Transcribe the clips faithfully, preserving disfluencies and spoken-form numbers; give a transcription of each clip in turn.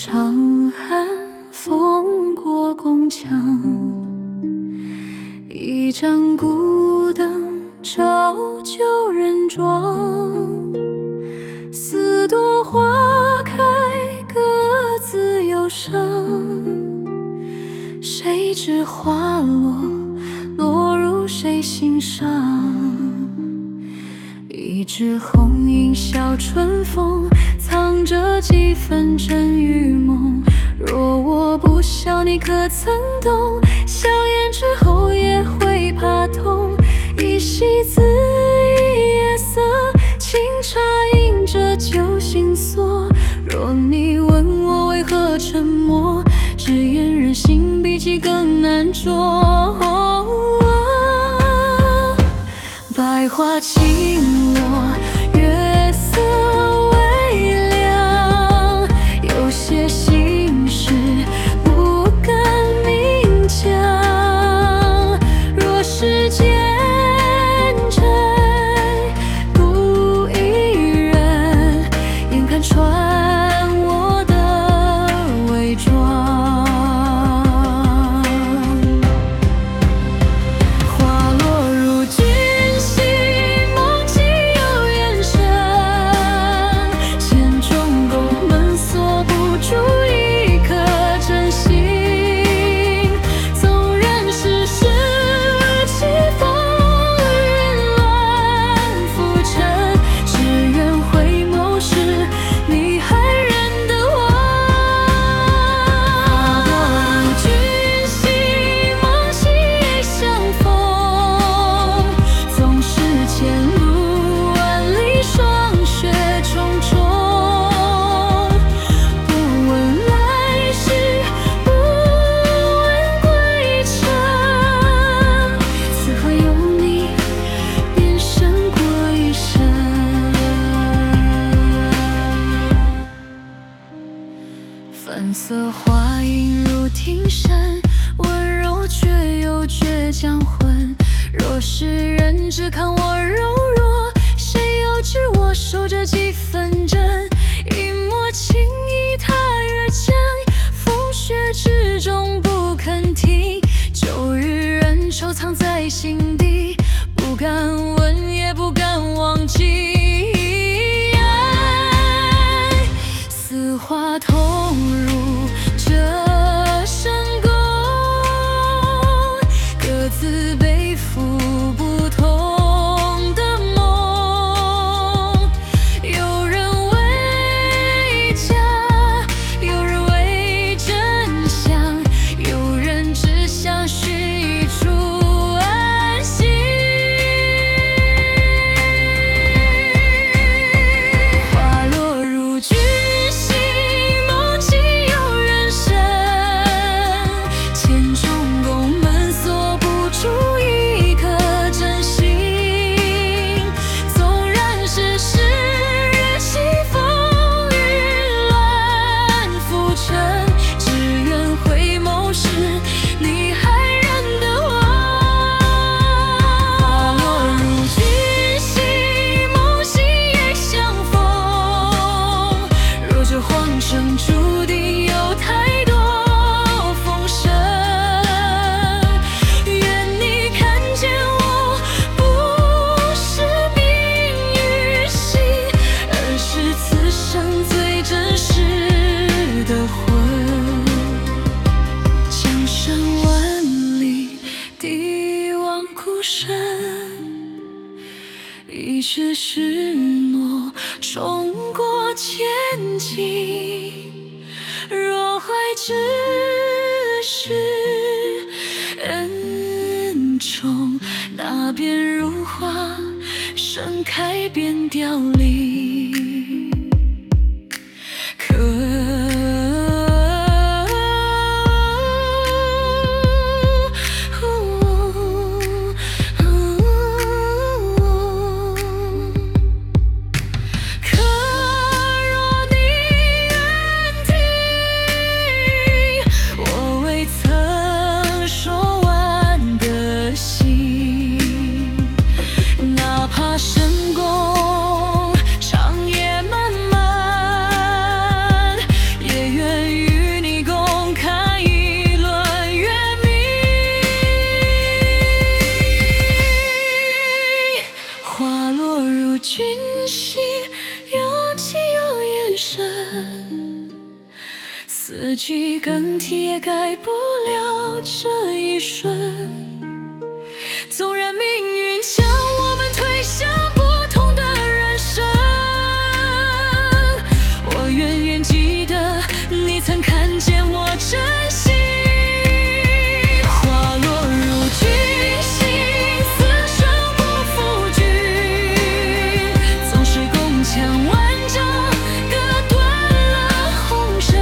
长寒风过宫墙，一盏孤灯照旧人庄。四朵花开，各自忧伤。谁知花落，落入谁心上？一枝红影笑春风，藏着几分真与梦。若我不笑，你可曾懂？笑颜之后也会怕痛。一夕字，一夜色，清茶映着旧心锁。若你问我为何沉默，只言人心比己更难捉。百花轻落，月色微凉，有些心事不敢明讲。若世间真孤一人，眼看穿我的伪装。花落如君心，梦境有缘深，千种宫门锁不住一颗真心。纵然世事起风云乱浮沉，只愿回眸时你还认得我。花落如君心，梦醒也相逢。纵是前路万里，霜雪重重。不问来世，不问归程，此刻有你，便胜过一生。粉色花影入庭深，温柔却又倔强魂。若是人只看我柔弱，谁又知我守着几分真？一抹情意踏月间，风雪之中不肯停。旧日人愁藏在心底，不敢问也不敢忘记。爱似花同入这深宫，各自背负不同的梦。有人为假，有人为真相，有人只想寻一处安息。花落如君心，梦境有缘深，千种宫门锁不住一颗真心。纵然世事日起风云乱浮沉，只愿回眸时你还认得我。花落如君心，梦醒也相逢。若这荒城注定有太多风声，愿你看见我不是冰与心，而是此生最真实的魂。江山万里，帝王孤身，一世誓诺，冲过千金。若怀只是恩宠，那便如花盛开便凋零。可可若你愿听，我未曾说完的心。哪怕深宫四季更替也改不了这一瞬。纵然命运将我们推向不同的人生，我远远记得你曾看见我珍惜。花落如君心，此生不负君。总是共腔万丈，割断了红尘。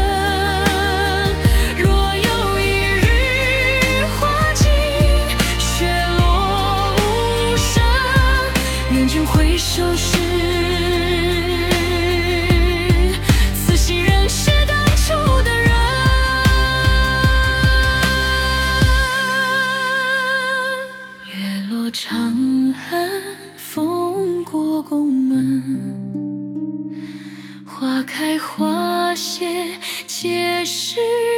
若有一日花尽，雪落无声，愿君回首时，此心仍是当初的人。月落长安，风过宫门，花开花谢皆是